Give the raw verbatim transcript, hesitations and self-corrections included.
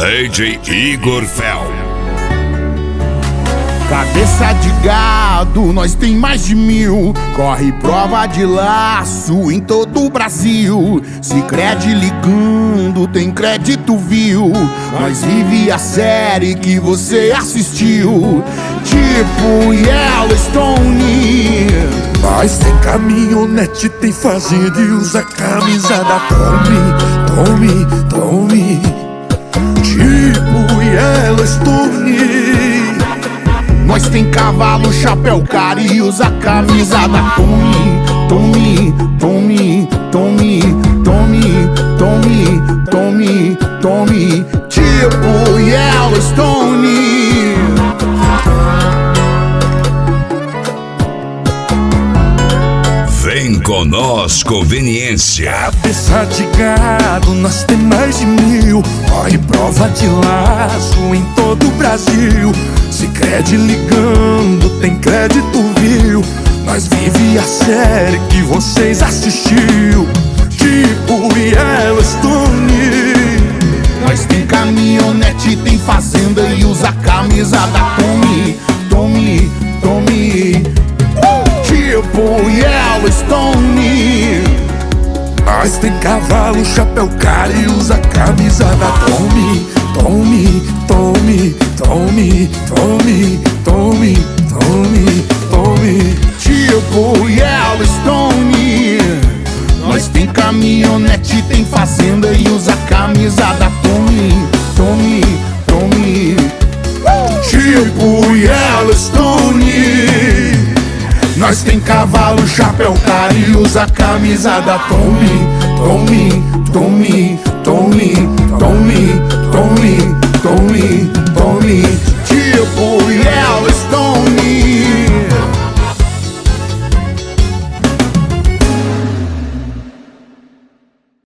D J Igor Fel. Cabeça de gado, nós tem mais de mil. Corre prova de laço em todo o Brasil. Se crede ligando, tem crédito viu. Nós vive a série que você assistiu, tipo Yellowstone. Nós tem caminhonete, tem fazenda e usa camisa da Tommy, Tommy, Tommy, tipo Yellowstone. Nós tem cavalo, chapéu caro e usa camisa da Tommy, Tommy, Tommy, Tommy, Tommy, Tommy, Tommy, Tommy, tipo Yellowstone. Vem conosco, conveniência. Cabeça de gado, nós tem mais de mil. Corre prova de laço em todo o Brasil. Se crede ligando, tem crédito viu. Nós vive a série que vocês assistiu, tipo Yellowstone. Nós tem caminhonete, tem fazenda e usa camisa da Tommy, Tommy, Tommy, tipo Yellowstone. Nós tem cavalo, chapéu caro e usa camisa da Tommy, Tommy, Tommy, Tommy, Tommy, Tommy, Tommy, Tommy, tipo Yellowstone. Nós tem caminhonete, tem fazenda e usa camisa da Tommy, Tommy, Tommy, tipo Yellowstone. Nós tem cavalo, chapéu caro e usa camisa da Tommy, Tommy, Tommy, Tommy,